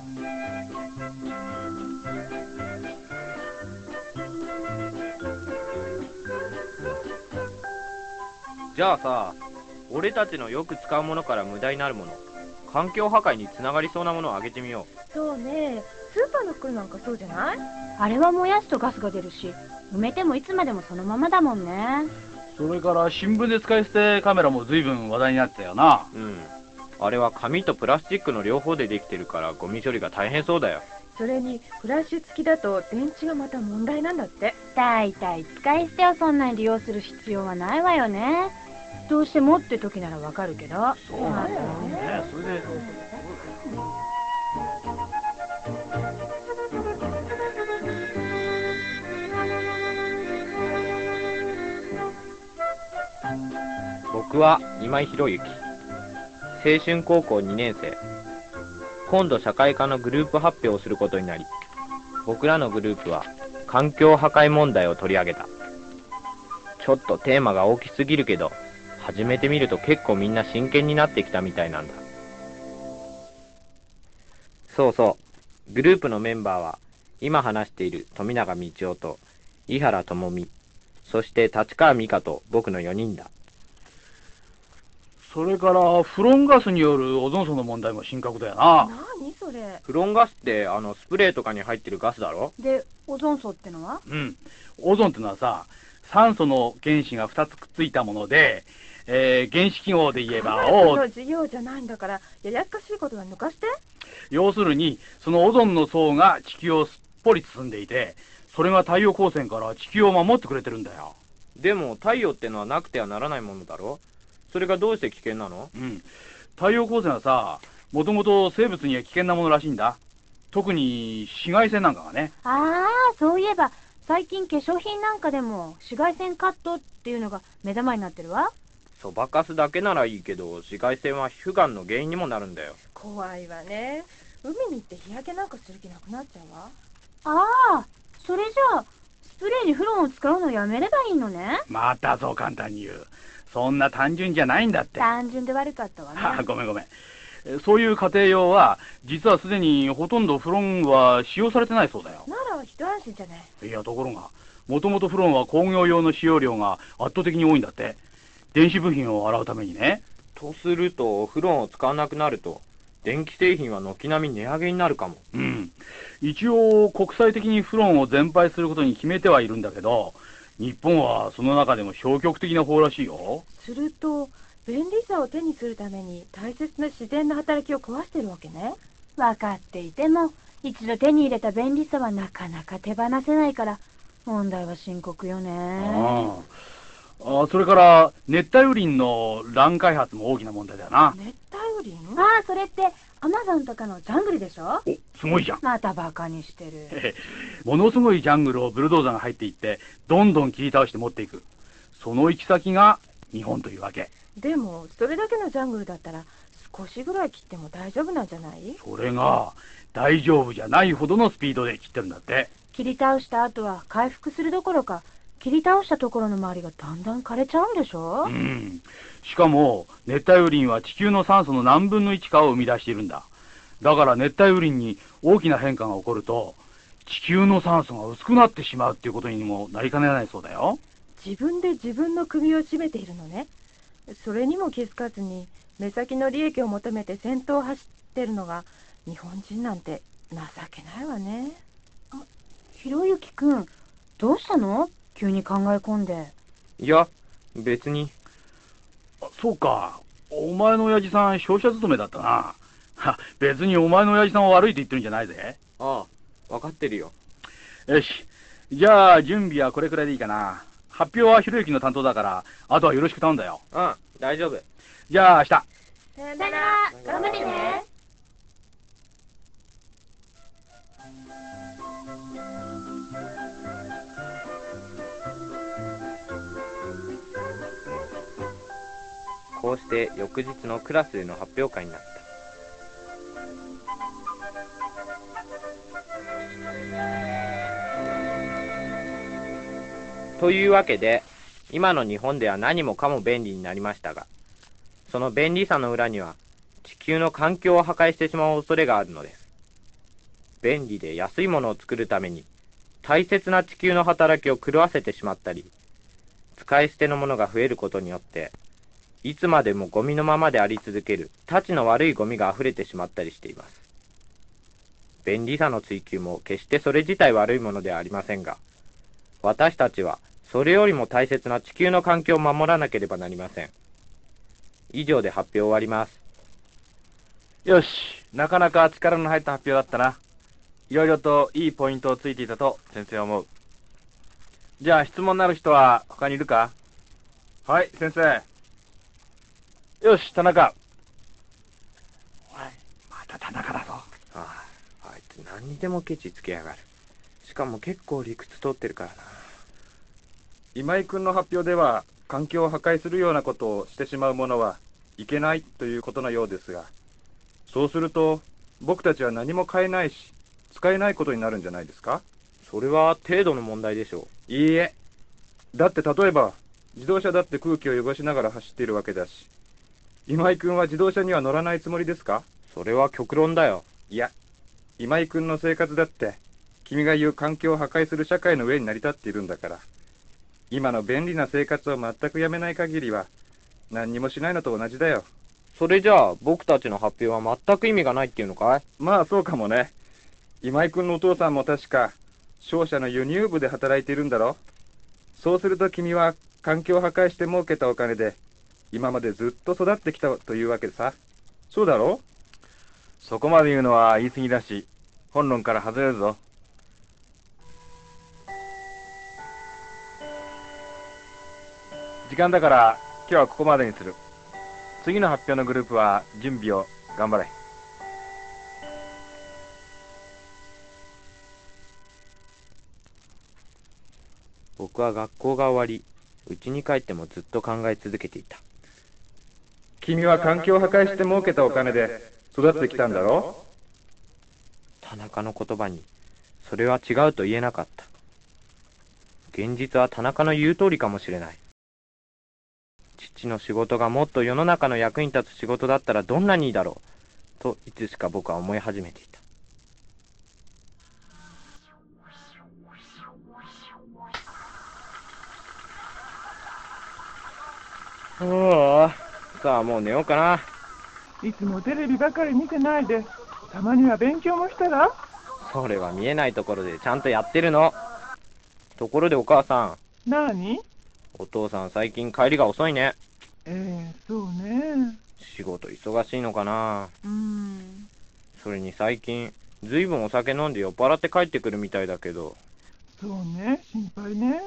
じゃあさ、俺たちのよく使うものから無駄になるもの、環境破壊につながりそうなものをあげてみよう。そうね、スーパーの袋なんかそうじゃない？ あれは燃やすとガスが出るし、埋めてもいつまでもそのままだもんね。 それから新聞で使い捨てカメラも随分話題になってたよな。 うん。あれは紙とプラスチックの両方でできてるからゴミ処理が大変そうだよ。 それにフラッシュ付きだと電池がまた問題なんだって。 だいたい使い捨てをそんなに利用する必要はないわよね。どうしてもって時ならわかるけど。 そうなんだよね。それで僕は今井博之、青春高校2年生。今度社会科のグループ発表をすることになり、僕らのグループは環境破壊問題を取り上げた。ちょっとテーマが大きすぎるけど、始めてみると結構みんな真剣になってきたみたいなんだ。そうそう、グループのメンバーは今話している富永道夫と井原智美、そして立川美香と僕の4人だ。 それからフロンガスによるオゾン層の問題も深刻だよな。 何それ？ フロンガスってスプレーとかに入ってるガスだろ？ で、オゾン層ってのは？ うん。オゾンってのはさ、酸素の原子が2つくっついたもので、原子記号で言えばの授業じゃないんだからややこしいことは抜かして。 要するにそのオゾンの層が地球をすっぽり包んでいて、それが太陽光線から地球を守ってくれてるんだよ。 でも太陽ってのはなくてはならないものだろ？それがどうして危険なの？ うん。太陽光線はさ、もともと生物には危険なものらしいんだ。特に紫外線なんかがね。 ああ、そういえば最近化粧品なんかでも紫外線カットっていうのが目玉になってるわ。 そばかすだけならいいけど、紫外線は皮膚がんの原因にもなるんだよ。 怖いわね。海に行って日焼けなんかする気なくなっちゃうわ。 ああ、それじゃあスプレーにフロンを使うのやめればいいのね。 またそう簡単に言う。そんな単純じゃないんだって。 単純で悪かったわね。 ごめんごめん。そういう家庭用は実はすでにほとんどフロンは使用されてないそうだよ。 なら一安心じゃない。 いや、ところがもともとフロンは工業用の使用量が圧倒的に多いんだって。電子部品を洗うためにね。 とするとフロンを使わなくなると電気製品は軒並み値上げになるかも。 うん。一応国際的にフロンを全廃することに決めてはいるんだけど、日本はその中でも消極的な方らしいよ。 すると便利さを手にするために大切な自然の働きを壊してるわけね。 分かっていても一度手に入れた便利さはなかなか手放せないから問題は深刻よね。 それから熱帯雨林の乱開発も大きな問題だよな。 熱帯雨林？ ああ、それってアマゾンとかのジャングルでしょ？ お、すごいじゃん。 またバカにしてる。 ものすごいジャングルをブルドーザーが入っていってどんどん切り倒して持っていく。その行き先が日本というわけ。 でもそれだけのジャングルだったら少しぐらい切っても大丈夫なんじゃない？ それが大丈夫じゃないほどのスピードで切ってるんだって。 切り倒した後は回復するどころか切り倒したところの周りがだんだん枯れちゃうんでしょ？ うん。しかも熱帯雨林は地球の酸素の何分の1かを生み出しているんだ。だから熱帯雨林に大きな変化が起こると地球の酸素が薄くなってしまうっていうことにもなりかねないそうだよ。 自分で自分の首を絞めているのね。それにも気づかずに目先の利益を求めて先頭を走ってるのが日本人なんて情けないわね。 あ、ひろゆきくん、どうしたの？急に考え込んで。 いや、別に。 そうか。お前の親父さん商社勤めだったな。別にお前の親父さんは悪いと言ってるんじゃないぜ。 ああ、分かってるよ。 よし。じゃあ準備はこれくらいでいいかな。発表はひろゆきの担当だからあとはよろしく頼んだよ。 うん、大丈夫。 じゃあ明日。 さよなら。頑張ってね。 こうして翌日のクラスでの発表会になった。というわけで、今の日本では何もかも便利になりましたが、その便利さの裏には地球の環境を破壊してしまう恐れがあるのです。 便利で安いものを作るために大切な地球の働きを狂わせてしまったり、使い捨てのものが増えることによっていつまでもゴミのままであり続けるたちの悪いゴミが溢れてしまったりしています。便利さの追求も決してそれ自体悪いものではありませんが、私たちはそれよりも大切な地球の環境を守らなければなりません。以上で発表終わります。 よし、なかなか力の入った発表だったな。いろいろといいポイントをついていたと先生は思う。じゃあ質問のある人は他にいるか？はい、先生。よし、田中。 おい、また田中だぞ。 あいつ何にでもケチつけやがる。しかも結構理屈通ってるからな。 今井君の発表では、環境を破壊するようなことをしてしまうものはいけないということのようですが、そうすると僕たちは何も買えないし使えないことになるんじゃないですか？ それは程度の問題でしょう。 いいえ。だって例えば自動車だって空気を汚しながら走っているわけだし、今井君は自動車には乗らないつもりですか？ それは極論だよ。 いや、今井君の生活だって君が言う環境を破壊する社会の上に成り立っているんだから、今の便利な生活を全くやめない限りは何にもしないのと同じだよ。 それじゃあ僕たちの発表は全く意味がないっていうのかい？ まあそうかもね。今井君のお父さんも確か商社の輸入部で働いているんだろ。そうすると君は環境を破壊して儲けたお金で今までずっと育ってきたというわけさ。そうだろ？ そこまで言うのは言い過ぎだし、本論から外れるぞ。時間だから今日はここまでにする。次の発表のグループは準備を頑張れ。 僕は学校が終わり、家に帰ってもずっと考え続けていた。 君は環境を破壊して儲けたお金で育ってきたんだろ？ 田中の言葉にそれは違うと言えなかった。現実は田中の言う通りかもしれない。父の仕事がもっと世の中の役に立つ仕事だったらどんなにいいだろうといつしか僕は思い始めていた。さあもう寝ようかな。 いつもテレビばかり見てないで、たまには勉強もしたら？ それは見えないところでちゃんとやってるの。ところでお母さん。なに？ お父さん最近帰りが遅いね。 そうね。 仕事忙しいのかな。それに最近ずいぶんお酒飲んで酔っ払って帰ってくるみたいだけど。 そうね、心配ね。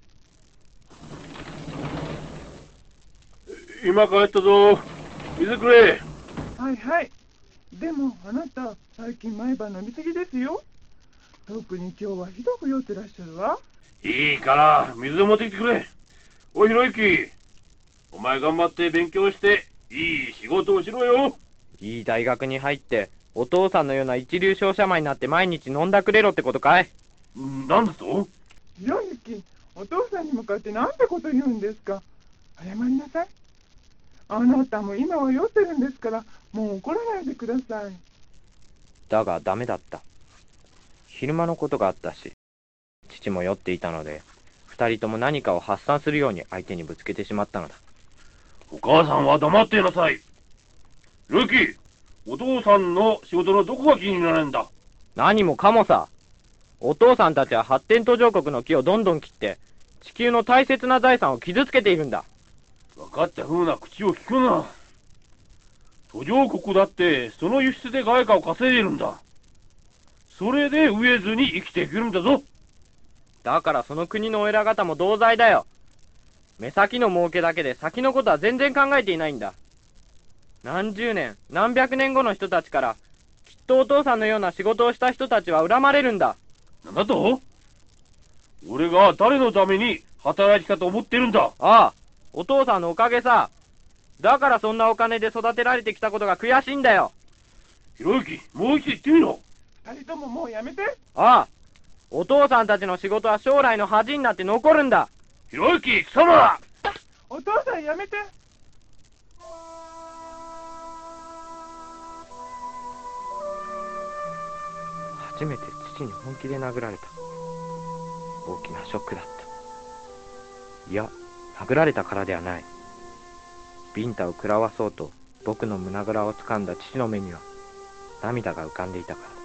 今帰ったぞ。水くれ。 はいはい。でもあなた最近毎晩飲みすぎですよ。特に今日はひどく酔ってらっしゃるわ。 いいから水を持ってきてくれ。おいひろゆき、お前頑張って勉強していい仕事をしろよ。 いい大学に入ってお父さんのような一流商社マンになって毎日飲んだくれろってことかい？ なんだと？ ひろゆき、お父さんに向かってなんてこと言うんですか。謝りなさい。あなたも今は酔ってるんですから、もう怒らないでください。 だがダメだった。昼間のことがあったし、父も酔っていたので、二人とも何かを発散するように相手にぶつけてしまったのだ。 お母さんは黙っていなさい。ひろゆき、お父さんの仕事のどこが気になるんだ？ 何もかもさ。お父さんたちは発展途上国の木をどんどん切って、地球の大切な財産を傷つけているんだ。 分かった風な口を聞くな。途上国だってその輸出で外貨を稼いでいるんだ。それで飢えずに生きていけるんだぞ。 だからその国のお偉方も同罪だよ。目先の儲けだけで先のことは全然考えていないんだ。何十年、何百年後の人たちから、きっとお父さんのような仕事をした人たちは恨まれるんだ。 なんだと？俺が誰のために働きかと思ってるんだ。 ああ、お父さんのおかげさ。だからそんなお金で育てられてきたことが悔しいんだよ。 ひろゆき、もう一度言ってみろ。 二人とももうやめて。 ああ、お父さんたちの仕事は将来の恥になって残るんだ。 ひろゆき、貴様！ お父さんやめて。 初めて父に本気で殴られた。大きなショックだった。いや、殴られたからではない。ビンタを食らわそうと僕の胸ぐらを掴んだ父の目には涙が浮かんでいたからだ。